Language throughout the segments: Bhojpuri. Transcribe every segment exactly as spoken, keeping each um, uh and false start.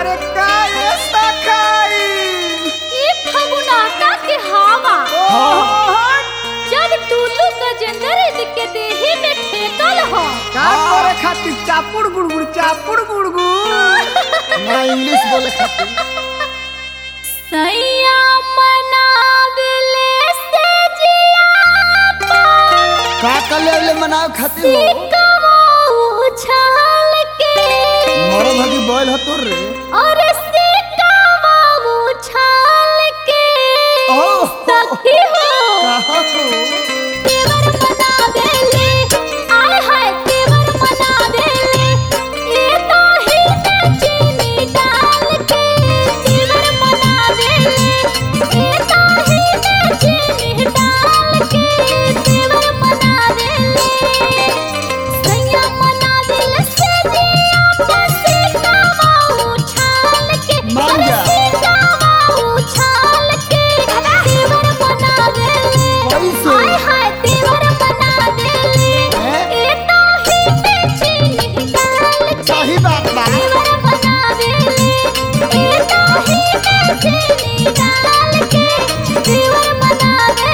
अरे का ऐसा खाई ई फगुनाटा के हवा जब टुल्लू गजेंद्र के देही में ठेकल हो का करे खातिर चापुड़ गुड़गुड़ चापुड़ गुड़गुड़ ना इंग्लिश बोले खातिर सैया मनावेले से जिया का कले ले मनाव खातिर हो उछाल के मोर भगी बोल ह तोर रे और सिकावा उछाल के ओ सखी हो कहा हो देवर बना देले आय हाय देवर बना देले ये तो ही में चीनी डाल के देवर बना देले ये तो ही में चीनी डाल के देवर बना देले सैया मना देले से जिया पसे कावा उछाल के मान जा। सिकावा उछाल के देवर बना देले कैसे? आय हाय देवर बना देले हैं? ए तो ही में चीनी डाल के सही बात बा देवर बना देले ए तो ही में चीनी डाल के देवर बना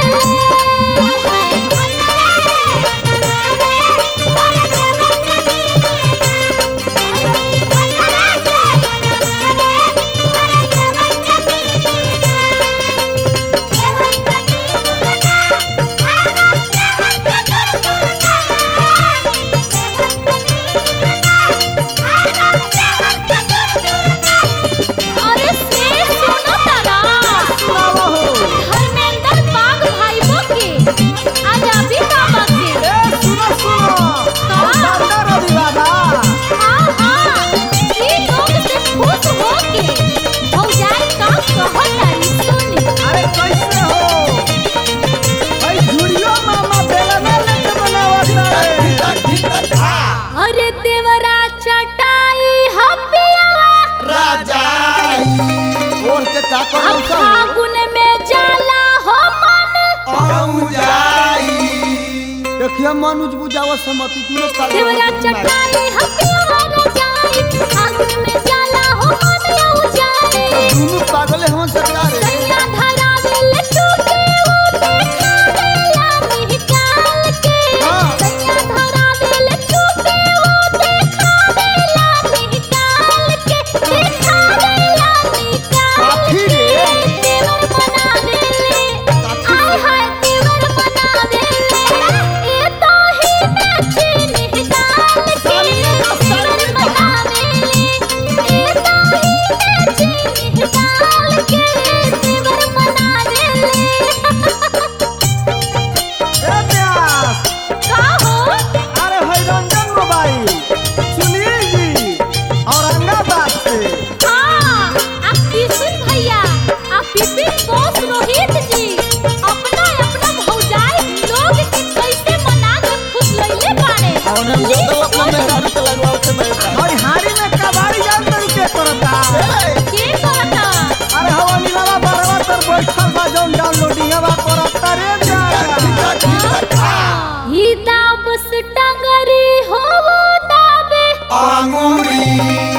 अरे से सुनो तारा सुनावा हो धर्मेंद्र बाग भाईबो के आज अभी का बाकी ए सुनो सुनो दादा रवि बाबा हाँ हाँ ये लोग से खुश हो के भौजाई का कहो तारी सुनी अरे कैसे हो भाई झुरियो मामा बेलना लेके बनावता है अरे देवरा चटाई हपियावा राजा और के का अब करो सब फागुन में जाला हो मन आऊ जाई देखिए मनुज बुझावा समति तू ने देवरा चटाई हपियावा रजाई फागुन में जाला हो मन आऊ जाए दोनों पागल हम सरकार रे सैया धरा दिल टूटे उठे खावेला निकाल के हाँ। सैया धरा दिल टूटे उठे खावेला निकाल के के खावेला निकाल काफी के रे देवर बना देले आय हाय देवर बना देले ए तो ही में चीनी डाल के देवर बना देले ए तो ही में चीनी डाल के देवर बना देले ए प्यास का हो अरे भाई रंजन मोबाइल सुनील जी औरंगाबाद से हाँ आप किशन भैया आप विपिन बोस रोहित जी अपना अपना भौजाई लोग के कैसे मना के खुश लइले बाड़े और हम ली तो अपना सुन। मेहरारू के लगवाओ के बैठा भाई हारी में कबाड़ी जान तरू के करता के कहता अरे हवा नीलावा बरवा तर बैठल बा जौन डाउनलोडिंग बा करता रे जा ही दाबस टंगरी हो दाबे आंगूरी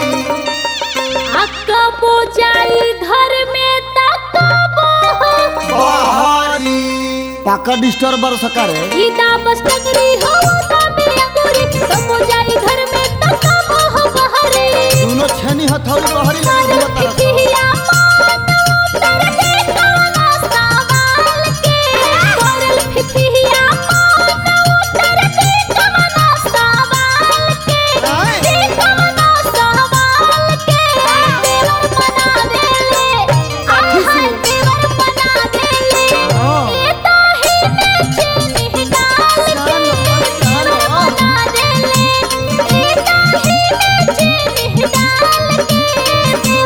अक्का बोजाई घर में तकबो बहारी पाका डिस्टर्बर सकारे ही दाबस टंगरी हो दाबे अंगूरी तो बोजाई घर में तकबो हो बहरे दोनों छेनी हथौड़ी बहरी लगी हुआ तरफ फिकिया मान उतर दे काना सवाल के करल फिकिया मान उतर दे काना सवाल के दे काना सवाल के देवर बना देले आय हाय देवर बना देले ए तो ही में चीनी डाल के देवर बना देले ए तो ही में चीनी डाल के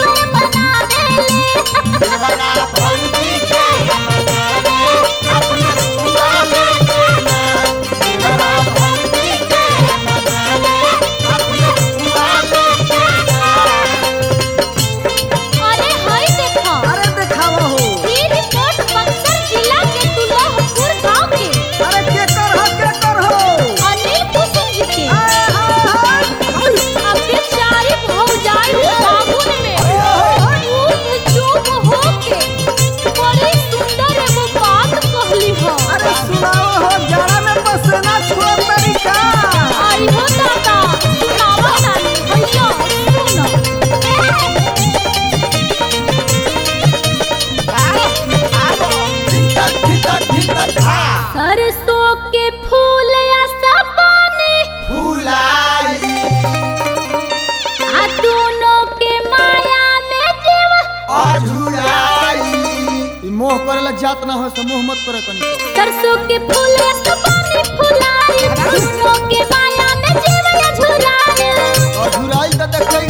जात ना हो समूह मत करे कनी सरसों के फूल सुपानी फुलाए दोनों के माया में जीवन झुलाए और झुराई त देखे